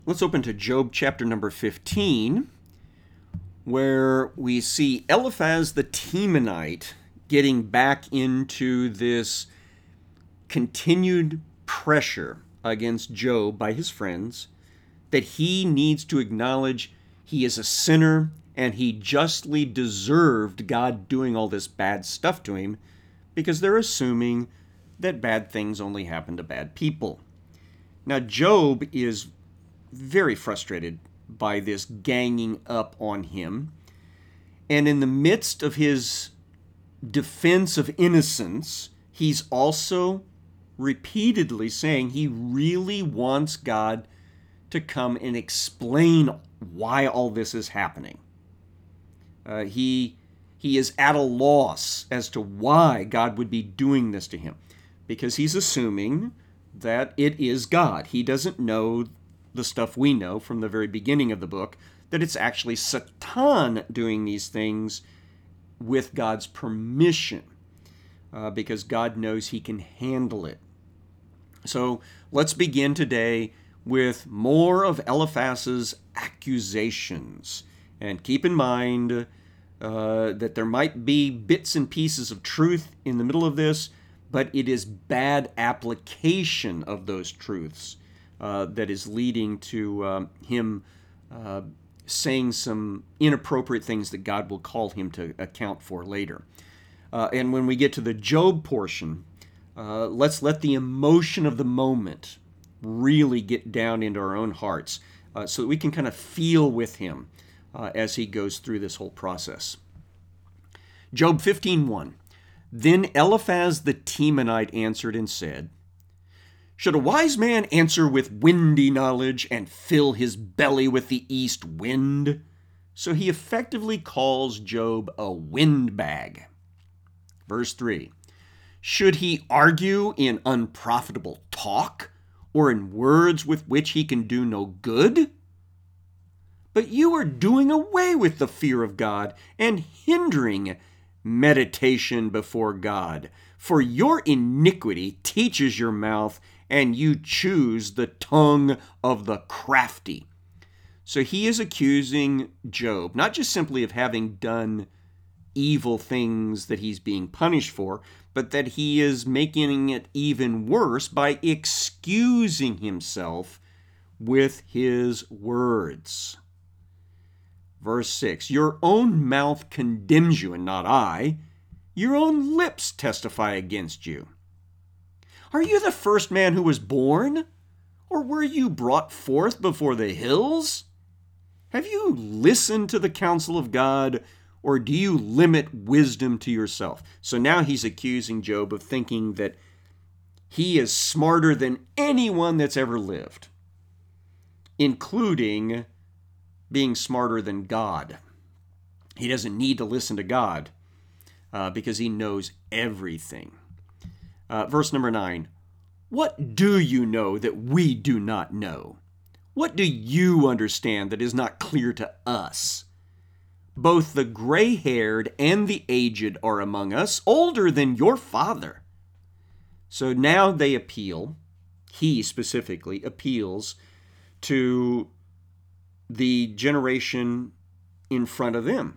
Let's open to Job chapter number 15, where we see Eliphaz the Temanite getting back into this continued pressure against Job by his friends that he needs to acknowledge he is a sinner and he justly deserved God doing all this bad stuff to him because they're assuming that bad things only happen to bad people. Now, Job is very frustrated by this ganging up on him. And in the midst of his defense of innocence, he's also repeatedly saying he really wants God to come and explain why all this is happening. He is at a loss as to why God would be doing this to him, because he's assuming that it is God. He doesn't know the stuff we know from the very beginning of the book, that it's actually Satan doing these things with God's permission, because God knows he can handle it. So let's begin today with more of Eliphaz's accusations. And keep in mind that there might be bits and pieces of truth in the middle of this, but it is bad application of those truths that is leading to him saying some inappropriate things that God will call him to account for later. And when we get to the Job portion, let's let the emotion of the moment really get down into our own hearts so that we can kind of feel with him as he goes through this whole process. Job 15:1. Then Eliphaz the Temanite answered and said, should a wise man answer with windy knowledge and fill his belly with the east wind? So he effectively calls Job a windbag. Verse 3. Should he argue in unprofitable talk, or in words with which he can do no good? But you are doing away with the fear of God and hindering meditation before God. For your iniquity teaches your mouth, and you choose the tongue of the crafty. So he is accusing Job, not just simply of having done evil things that he's being punished for, but that he is making it even worse by excusing himself with his words. Verse 6, your own mouth condemns you and not I. Your own lips testify against you. Are you the first man who was born? Or were you brought forth before the hills? Have you listened to the counsel of God, or do you limit wisdom to yourself? So now he's accusing Job of thinking that he is smarter than anyone that's ever lived, including being smarter than God. He doesn't need to listen to God because he knows everything. Verse number 9, what do you know that we do not know? What do you understand that is not clear to us? Both the gray-haired and the aged are among us, older than your father. So now they appeal, he specifically appeals to the generation in front of them.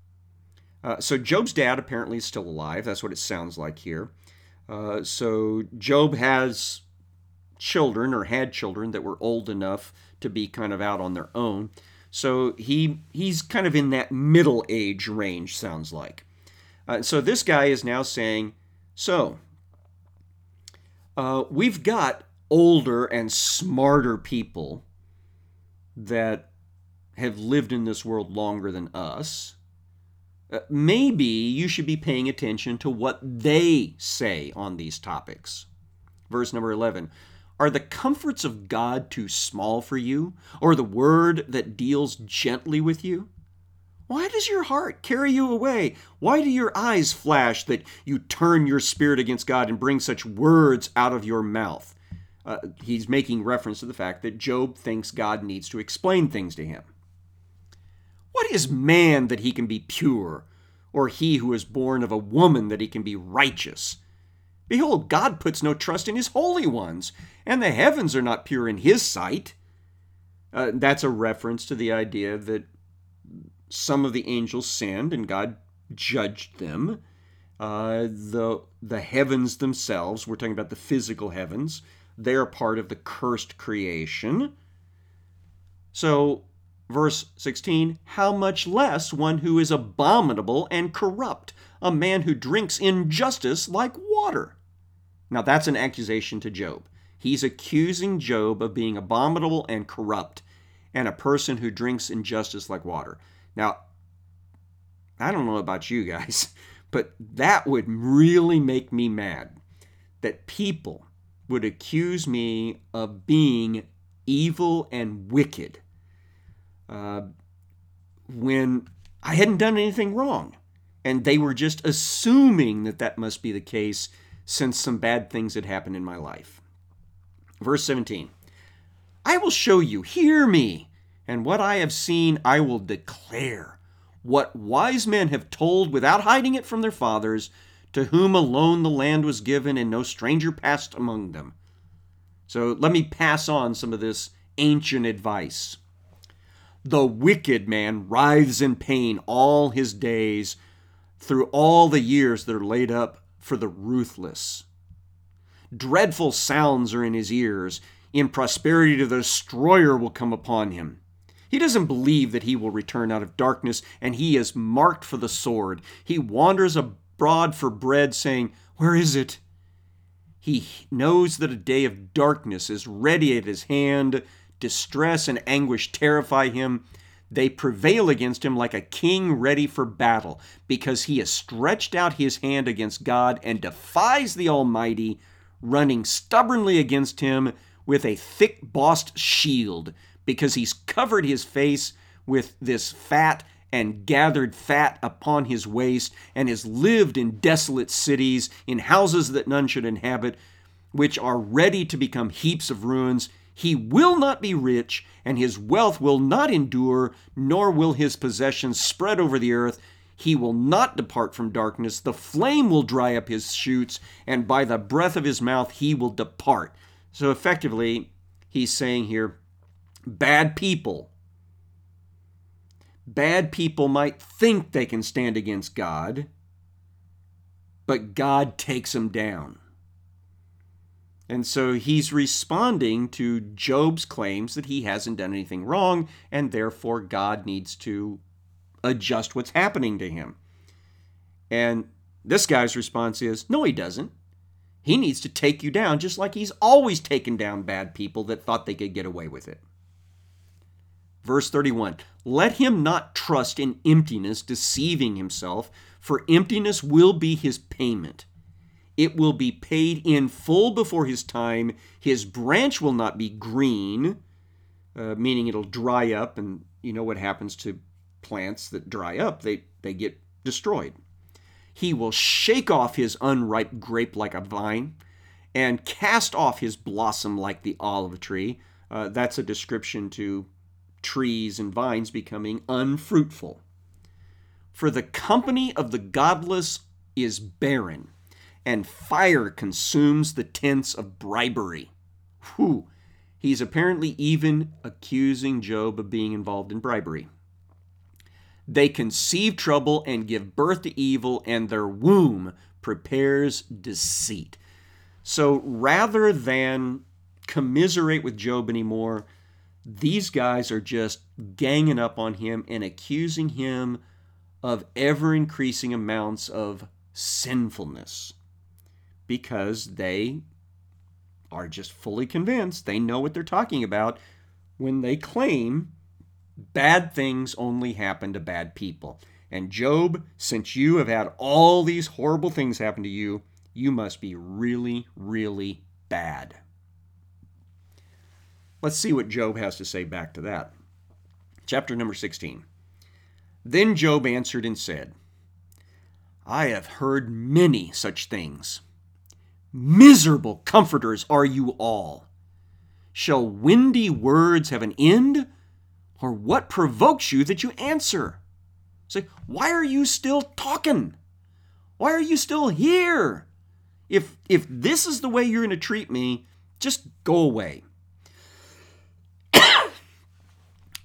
So Job's dad apparently is still alive. That's what it sounds like here. So Job has children, or had children, that were old enough to be kind of out on their own. So he's kind of in that middle age range, sounds like. So this guy is now saying, we've got older and smarter people that have lived in this world longer than us. Maybe you should be paying attention to what they say on these topics. Verse number 11. Are the comforts of God too small for you, or the word that deals gently with you? Why does your heart carry you away? Why do your eyes flash that you turn your spirit against God and bring such words out of your mouth? He's making reference to the fact that Job thinks God needs to explain things to him. What is man that he can be pure, or he who is born of a woman that he can be righteous? Behold, God puts no trust in his holy ones, and the heavens are not pure in his sight. That's a reference to the idea that some of the angels sinned and God judged them. The heavens themselves, we're talking about the physical heavens, they're part of the cursed creation. So, verse 16, how much less one who is abominable and corrupt, a man who drinks injustice like water. Now that's an accusation to Job. He's accusing Job of being abominable and corrupt, and a person who drinks injustice like water. Now, I don't know about you guys, but that would really make me mad, that people would accuse me of being evil and wicked when I hadn't done anything wrong. And they were just assuming that that must be the case since some bad things had happened in my life. Verse 17, I will show you, hear me, and what I have seen I will declare. What wise men have told without hiding it from their fathers, to whom alone the land was given and no stranger passed among them. So let me pass on some of this ancient advice. The wicked man writhes in pain all his days, through all the years that are laid up for the ruthless. Dreadful sounds are in his ears. In prosperity the destroyer will come upon him. He doesn't believe that he will return out of darkness, and he is marked for the sword. He wanders abroad for bread, saying, where is it? He knows that a day of darkness is ready at his hand. Distress and anguish terrify him. They prevail against him like a king ready for battle, because he has stretched out his hand against God and defies the Almighty, running stubbornly against him with a thick-bossed shield, because he's covered his face with this fat and gathered fat upon his waist, and has lived in desolate cities, in houses that none should inhabit, which are ready to become heaps of ruins. He will not be rich, and his wealth will not endure, nor will his possessions spread over the earth. He will not depart from darkness. The flame will dry up his shoots, and by the breath of his mouth he will depart. So effectively, he's saying here, bad people might think they can stand against God, but God takes them down. And so he's responding to Job's claims that he hasn't done anything wrong, and therefore God needs to adjust what's happening to him. And this guy's response is, no, he doesn't. He needs to take you down, just like he's always taken down bad people that thought they could get away with it. Verse 31, let him not trust in emptiness, deceiving himself, for emptiness will be his payment. It will be paid in full before his time. His branch will not be green, meaning it'll dry up, and you know what happens to plants that dry up, they get destroyed. He will shake off his unripe grape like a vine, and cast off his blossom like the olive tree. That's a description to trees and vines becoming unfruitful. For the company of the godless is barren, and fire consumes the tents of bribery. Whew. He's apparently even accusing Job of being involved in bribery. They conceive trouble and give birth to evil, and their womb prepares deceit. So rather than commiserate with Job anymore, these guys are just ganging up on him and accusing him of ever-increasing amounts of sinfulness, because they are just fully convinced, they know what they're talking about when they claim bad things only happen to bad people. And Job, since you have had all these horrible things happen to you, you must be really, really bad. Let's see what Job has to say back to that. Chapter number 16. Then Job answered and said, I have heard many such things. Miserable comforters are you all. Shall windy words have an end? Or what provokes you that you answer? Say, why are you still talking? Why are you still here? If this is the way you're going to treat me, just go away.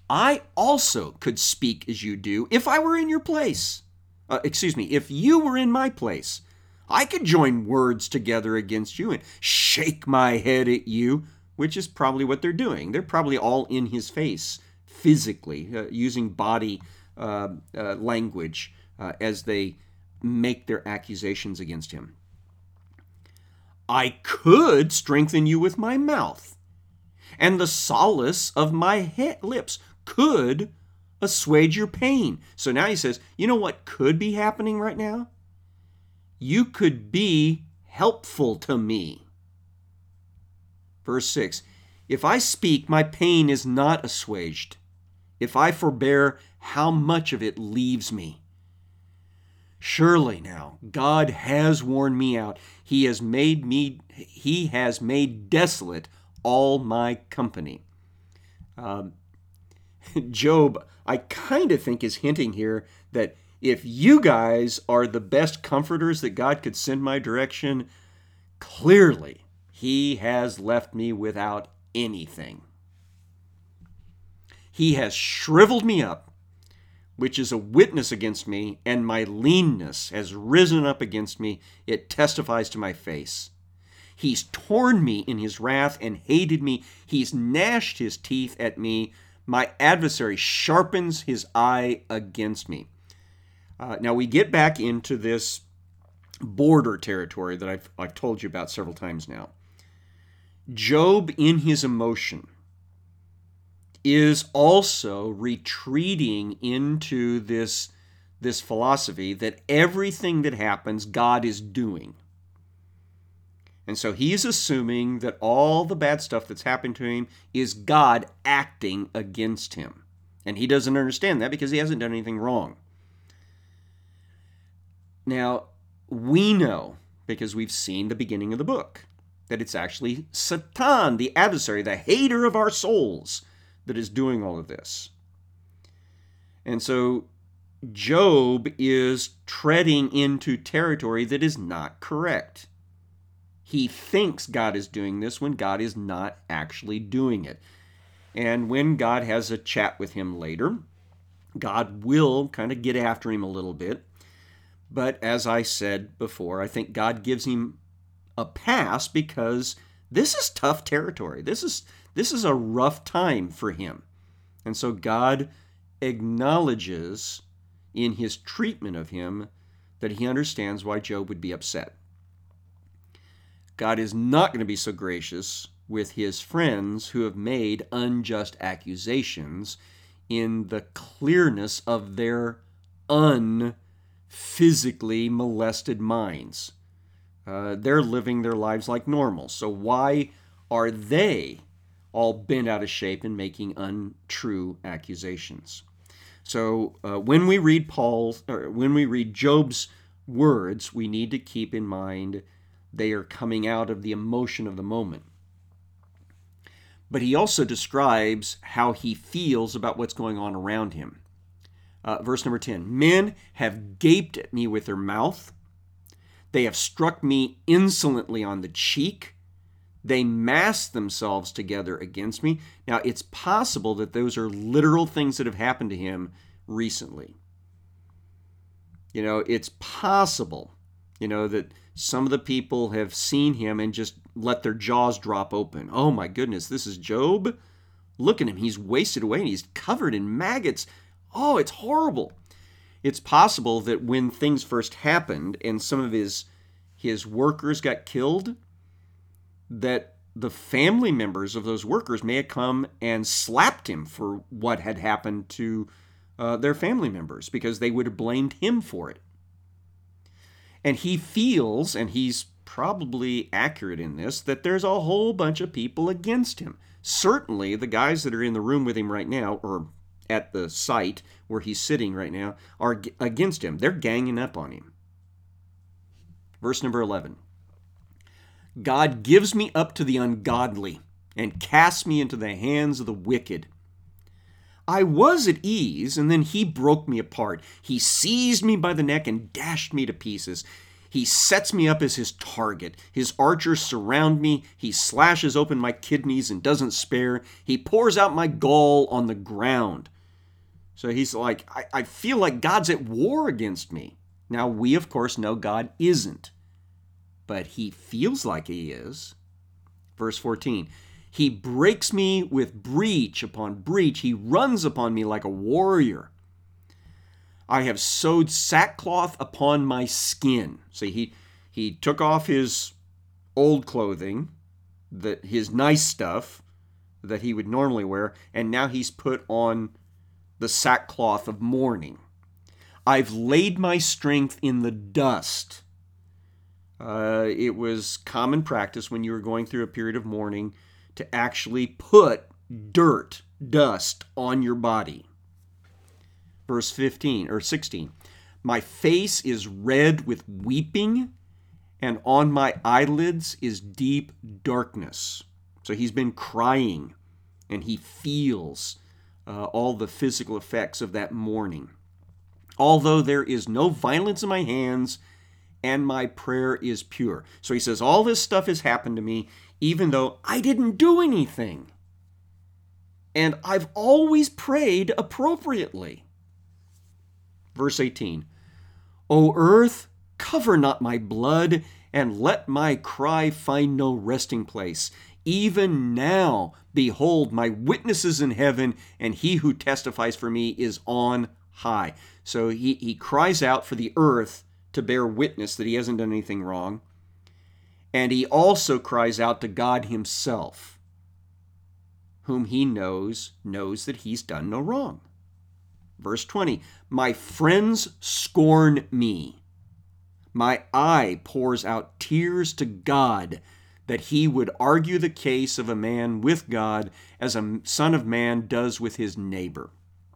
I also could speak as you do if I were in your place. If you were in my place. I could join words together against you and shake my head at you, which is probably what they're doing. They're probably all in his face physically, using body language as they make their accusations against him. I could strengthen you with my mouth, and the solace of my lips could assuage your pain. So now he says, you know what could be happening right now? You could be helpful to me. Verse 6, if I speak, my pain is not assuaged. If I forbear, how much of it leaves me? Surely now, God has worn me out. He has made desolate all my company. Job, I kind of think, is hinting here that if you guys are the best comforters that God could send my direction, clearly he has left me without anything. He has shriveled me up, which is a witness against me, and my leanness has risen up against me. It testifies to my face. He's torn me in his wrath and hated me. He's gnashed his teeth at me. My adversary sharpens his eye against me. Now we get back into this border territory that I've told you about several times now. Job, in his emotion, is also retreating into this philosophy that everything that happens, God is doing. And so he's assuming that all the bad stuff that's happened to him is God acting against him. And he doesn't understand that because he hasn't done anything wrong. Now, we know, because we've seen the beginning of the book, that it's actually Satan, the adversary, the hater of our souls, that is doing all of this. And so Job is treading into territory that is not correct. He thinks God is doing this when God is not actually doing it. And when God has a chat with him later, God will kind of get after him a little bit. But as I said before, I think God gives him a pass because this is tough territory. This is a rough time for him. And so God acknowledges in his treatment of him that he understands why Job would be upset. God is not going to be so gracious with his friends who have made unjust accusations in the clearness of their physically molested minds. They're living their lives like normal. So why are they all bent out of shape and making untrue accusations? So when we read Job's words, we need to keep in mind they are coming out of the emotion of the moment. But he also describes how he feels about what's going on around him. Verse number 10, men have gaped at me with their mouth. They have struck me insolently on the cheek. They mass themselves together against me. Now, it's possible that those are literal things that have happened to him recently. It's possible, that some of the people have seen him and just let their jaws drop open. Oh my goodness, this is Job? Look at him. He's wasted away and he's covered in maggots. Oh, it's horrible. It's possible that when things first happened and some of his workers got killed, that the family members of those workers may have come and slapped him for what had happened to their family members because they would have blamed him for it. And he feels, and he's probably accurate in this, that there's a whole bunch of people against him. Certainly, the guys that are in the room with him right now, or at the site where he's sitting right now, are against him. They're ganging up on him. Verse number 11. God gives me up to the ungodly and casts me into the hands of the wicked. I was at ease, and then he broke me apart. He seized me by the neck and dashed me to pieces. He sets me up as his target. His archers surround me. He slashes open my kidneys and doesn't spare. He pours out my gall on the ground. So he's like, I feel like God's at war against me. Now, we, of course, know God isn't, but he feels like he is. Verse 14, he breaks me with breach upon breach. He runs upon me like a warrior. I have sewed sackcloth upon my skin. See, he took off his old clothing, his nice stuff that he would normally wear, and now he's put on the sackcloth of mourning. I've laid my strength in the dust. It was common practice when you were going through a period of mourning to actually put dust on your body. Verse 16. My face is red with weeping, and on my eyelids is deep darkness. So he's been crying, and he feels all the physical effects of that mourning. Although there is no violence in my hands, and my prayer is pure. So he says, all this stuff has happened to me, even though I didn't do anything. And I've always prayed appropriately. Verse 18, O earth, cover not my blood, and let my cry find no resting place. Even now, behold, my witness is in heaven, and he who testifies for me is on high. So he cries out for the earth to bear witness that he hasn't done anything wrong. And he also cries out to God himself, whom he knows that he's done no wrong. Verse 20, my friends scorn me. My eye pours out tears to God that he would argue the case of a man with God as a son of man does with his neighbor.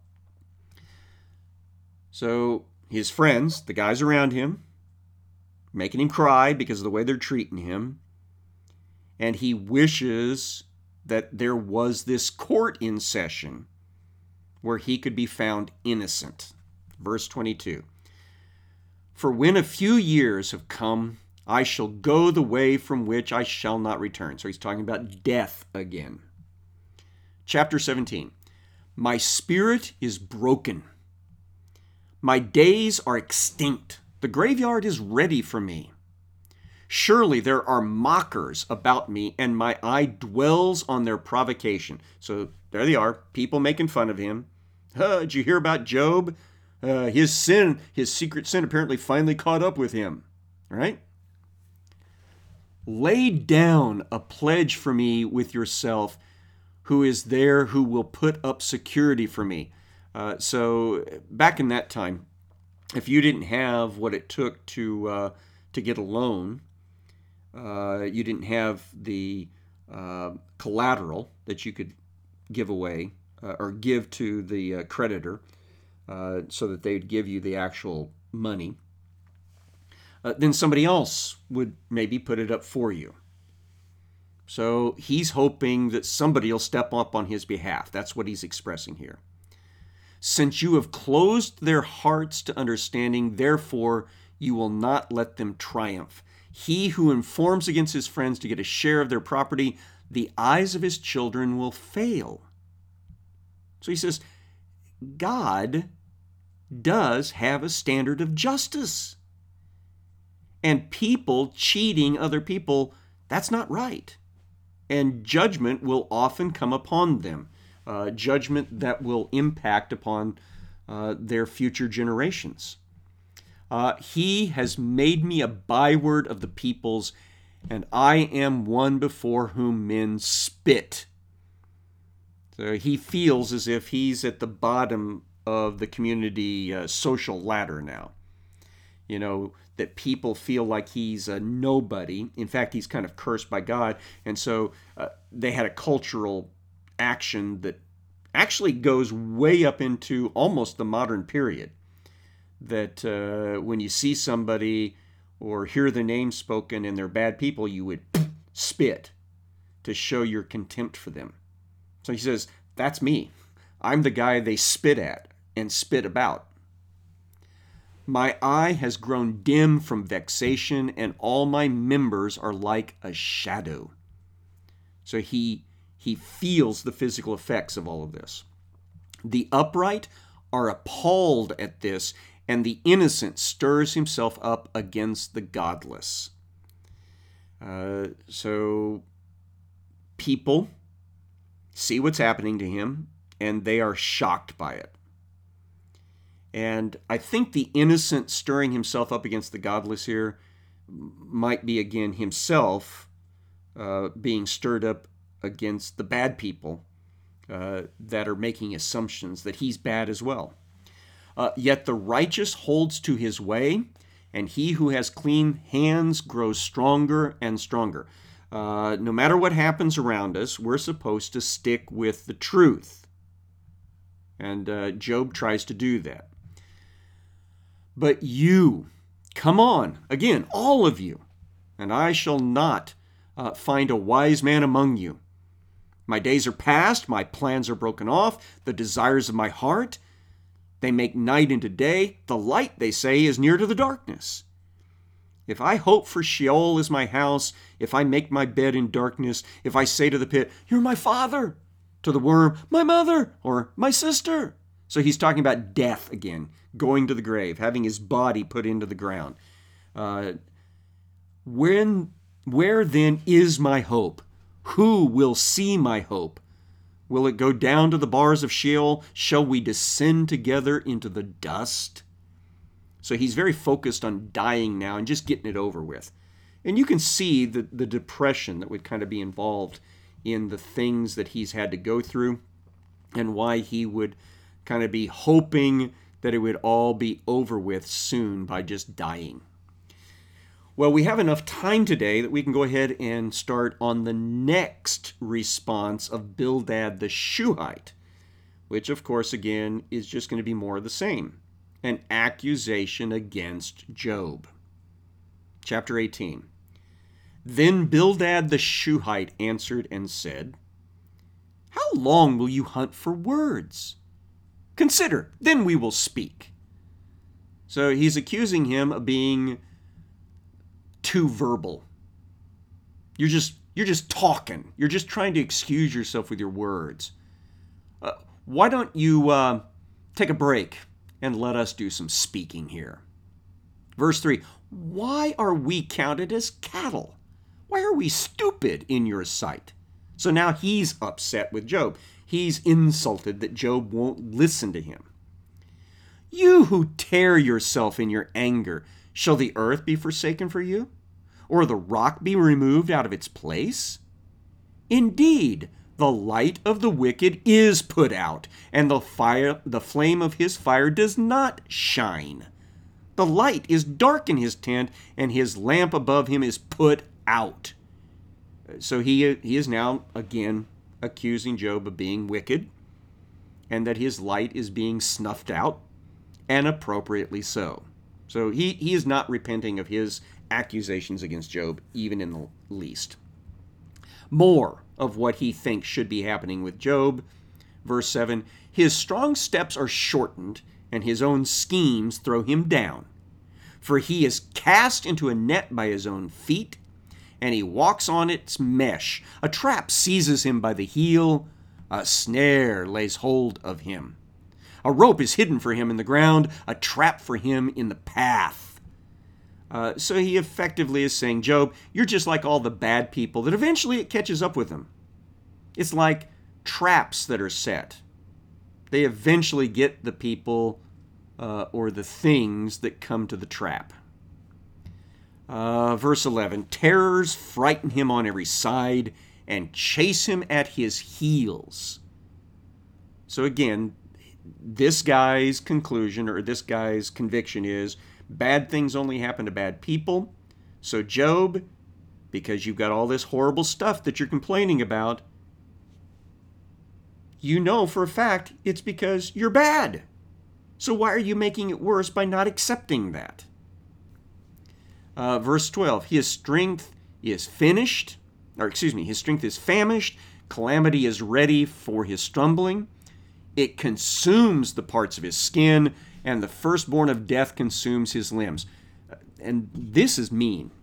So his friends, the guys around him, making him cry because of the way they're treating him, and he wishes that there was this court in session where he could be found innocent. Verse 22, for when a few years have come, I shall go the way from which I shall not return. So he's talking about death again. Chapter 17, my spirit is broken. My days are extinct. The graveyard is ready for me. Surely there are mockers about me, and my eye dwells on their provocation. So there they are, people making fun of him. Did you hear about Job? His secret sin apparently finally caught up with him. Right? Lay down a pledge for me with yourself, who is there who will put up security for me. So back in that time, if you didn't have what it took to get a loan, you didn't have the collateral that you could give away or give to the creditor so that they'd give you the actual money, then somebody else would maybe put it up for you. So he's hoping that somebody will step up on his behalf. That's what he's expressing here. Since you have closed their hearts to understanding, therefore you will not let them triumph. He who informs against his friends to get a share of their property, the eyes of his children will fail. So he says, God does have a standard of justice. And people cheating other people, that's not right. And judgment will often come upon them. Judgment that will impact upon their future generations. He has made me a byword of the peoples, and I am one before whom men spit. So he feels as if he's at the bottom of the community social ladder now. You know, that people feel like he's a nobody. In fact, he's kind of cursed by God. And so they had a cultural action that actually goes way up into almost the modern period. That when you see somebody or hear their name spoken and they're bad people, you would spit to show your contempt for them. So he says, that's me. I'm the guy they spit at and spit about. My eye has grown dim from vexation, and all my members are like a shadow. So he feels the physical effects of all of this. The upright are appalled at this, and the innocent stirs himself up against the godless. So people see what's happening to him, and they are shocked by it. And I think the innocent stirring himself up against the godless here might be, again, himself being stirred up against the bad people that are making assumptions that he's bad as well. Yet the righteous holds to his way, and he who has clean hands grows stronger and stronger. No matter what happens around us, we're supposed to stick with the truth. And Job tries to do that. But you, come on, again, all of you, and I shall not find a wise man among you. My days are past, my plans are broken off, the desires of my heart, they make night into day. The light, they say, is near to the darkness. If I hope for Sheol as my house, if I make my bed in darkness, if I say to the pit, you're my father, to the worm, my mother, or my sister. So he's talking about death again, going to the grave, having his body put into the ground. Where then is my hope? Who will see my hope? Will it go down to the bars of Sheol? Shall we descend together into the dust? So he's very focused on dying now and just getting it over with. And you can see the depression that would kind of be involved in the things that he's had to go through and why he would kind of be hoping that it would all be over with soon by just dying. Well, we have enough time today that we can go ahead and start on the next response of Bildad the Shuhite, which, of course, again, is just going to be more of the same. An accusation against Job. Chapter 18. Then Bildad the Shuhite answered and said, how long will you hunt for words? Consider, then we will speak. So he's accusing him of being too verbal. You're just talking. You're just trying to excuse yourself with your words. Why don't you take a break and let us do some speaking here? Verse 3, why are we counted as cattle? Why are we stupid in your sight? So now he's upset with Job. He's insulted that Job won't listen to him. You who tear yourself in your anger, shall the earth be forsaken for you? Or the rock be removed out of its place? Indeed, the light of the wicked is put out, and the flame of his fire does not shine. The light is dark in his tent, and his lamp above him is put out. So he is now, again, accusing Job of being wicked, and that his light is being snuffed out, and appropriately so. So he is not repenting of his accusations against Job, even in the least. More of what he thinks should be happening with Job. Verse 7, his strong steps are shortened, and his own schemes throw him down. For he is cast into a net by his own feet, and he walks on its mesh. A trap seizes him by the heel, a snare lays hold of him. A rope is hidden for him in the ground, a trap for him in the path. So he effectively is saying, Job, you're just like all the bad people that eventually it catches up with them. It's like traps that are set. They eventually get the people or the things that come to the trap. Verse 11, terrors frighten him on every side and chase him at his heels. So again, this guy's conclusion or this guy's conviction is bad things only happen to bad people. So Job, because you've got all this horrible stuff that you're complaining about, you know for a fact it's because you're bad. So why are you making it worse by not accepting that? Verse 12, his strength is famished, calamity is ready for his stumbling. It consumes the parts of his skin, and the firstborn of death consumes his limbs. And this is mean.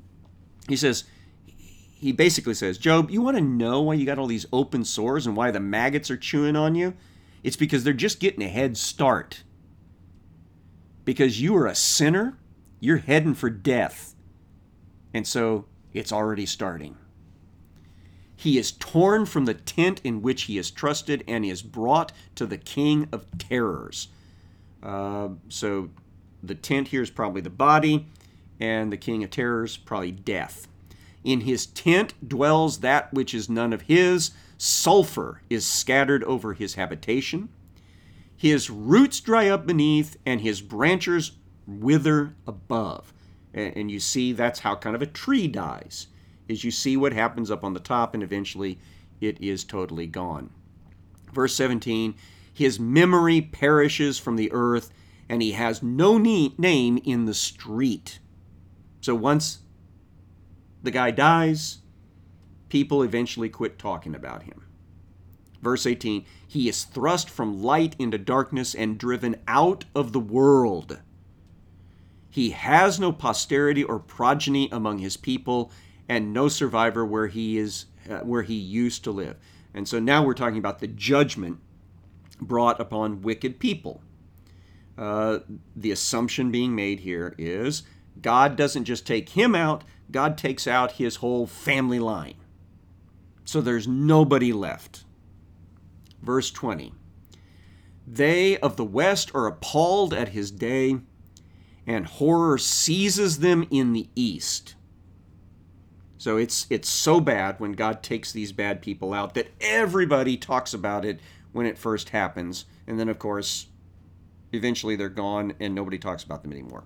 He basically says, Job, you want to know why you got all these open sores and why the maggots are chewing on you? It's because they're just getting a head start. Because you are a sinner, you're heading for death. And so it's already starting. He is torn from the tent in which he is trusted and is brought to the king of terrors. So the tent here is probably the body, and the king of terrors, probably death. In his tent dwells that which is none of his. Sulfur is scattered over his habitation. His roots dry up beneath, and his branches wither above. And you see that's how kind of a tree dies, is you see what happens up on the top, and eventually it is totally gone. Verse 17, his memory perishes from the earth, and he has no name in the street. So once the guy dies, people eventually quit talking about him. Verse 18, he is thrust from light into darkness and driven out of the world. He has no posterity or progeny among his people, and no survivor where he used to live. And so now we're talking about the judgment brought upon wicked people. The assumption being made here is God doesn't just take him out, God takes out his whole family line. So there's nobody left. Verse 20, they of the west are appalled at his day, and horror seizes them in the east. So it's so bad when God takes these bad people out that everybody talks about it when it first happens. And then, of course, eventually they're gone and nobody talks about them anymore.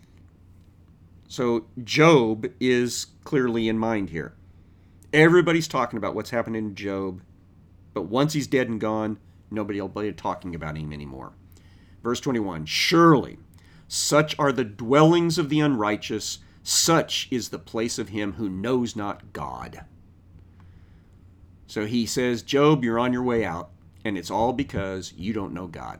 So Job is clearly in mind here. Everybody's talking about what's happening to Job, but once he's dead and gone, nobody will be talking about him anymore. Verse 21, surely such are the dwellings of the unrighteous, such is the place of him who knows not God. So he says, Job, you're on your way out, and it's all because you don't know God.